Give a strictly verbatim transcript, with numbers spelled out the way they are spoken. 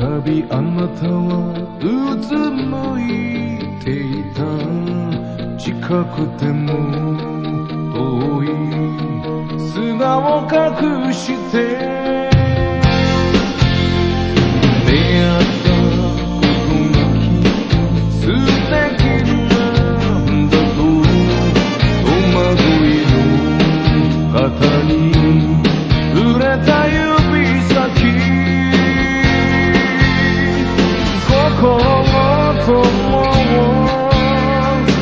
度あなたはうつむいていた。近くても遠い砂を隠して